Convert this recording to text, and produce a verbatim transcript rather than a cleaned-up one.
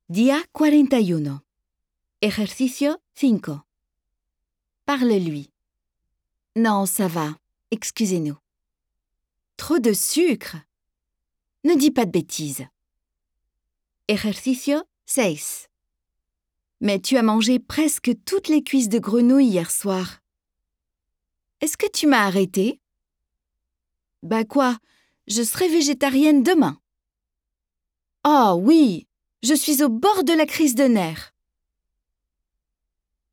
Día cuarenta y uno. Ejercicio cinco. Parle-lui. Non, ça va. Excusez-nous. Trop de sucre. Ne dis pas de bêtises. Ejercicio seis. Mais tu as mangé presque toutes les cuisses de grenouille hier soir. Est-ce que tu m'as arrêté? Bah quoi, je serai végétarienne demain. Oh oui, je suis au bord de la crise de nerfs.